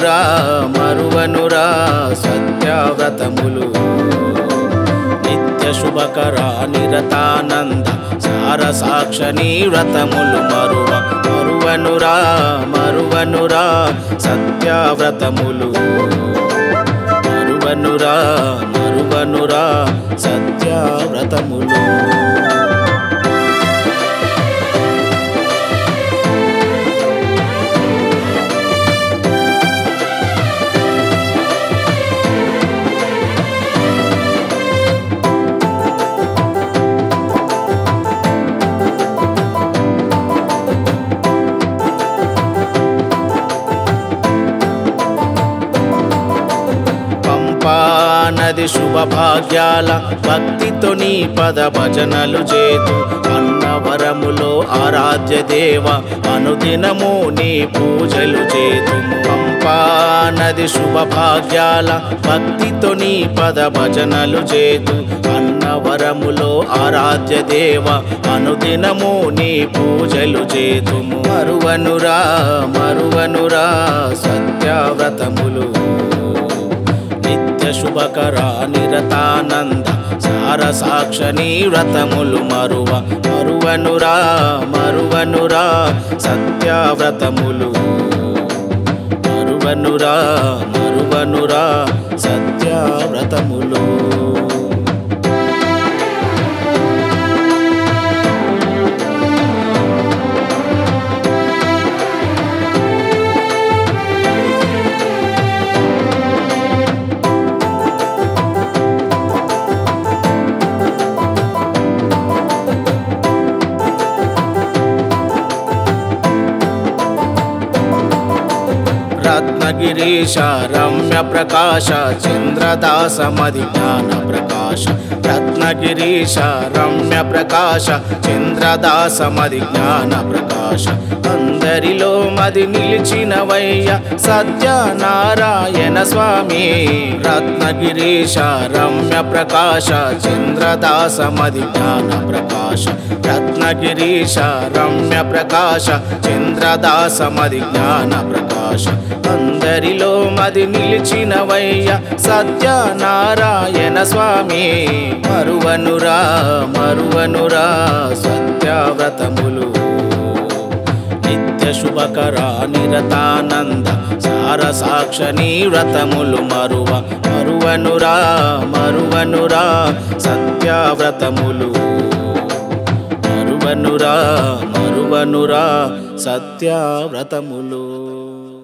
మరువనురా మరువనురా సత్యవ్రతములు నిత్య శుభకరా నిరతానంద సార సాక్షని వ్రతములు మరువనురా మరువనురా సత్యవ్రతములు మరువనురా మరువనురా సత్యవ్రతములు నది శుభభాగ్యాల భక్తితో నీ పద భజనలు చేతు అన్నవరములో ఆరాధ్య దేవ అనుదినము నీ పూజలు చేతు పంపా నది శుభభాగ్యాల భక్తితో నీ పద భజనలు చేతు అన్నవరములో ఆరాధ్య దేవ అనుదినము నీ పూజలు చేతు మరువనురా మరువనురా సత్యవ్రతములు నిత్య శుభకరా నిరతానంద సార సాక్షని వ్రతములు మరువనురా మరువనురా సత్యవ్రతములు మరువనురా మరువనురా సత్యవ్రతములు రత్నగిరీశ రమ్య ప్రకాశ చంద్రదాస మది జ్ఞాన ప్రకాశ రత్నగిరీశ రమ్య ప్రకాశ చంద్రదాస మది జ్ఞాన ప్రకాశ అందరిలో మది నిలిచినవయ్య సత్యనారాయణ స్వామి రత్నగిరీశ రమ్య ప్రకాశ చంద్రదాస మది జ్ఞాన ప్రకాశ రత్నగిరీశ రమ్య ప్రకాశ చంద్రదాస మది జ్ఞాన ప్రకాశ అందరిలో మది నిలిచినవయ్య సత్యనారాయణ స్వామి మరువనురా మరువనురా సత్యవ్రతములు నిత్య శుభకరా నిరతానంద సార సాక్షని వ్రతములు మరువనురా మరువనురా సత్యవ్రతములు మరువనురా మరువనురా సత్యవ్రతములు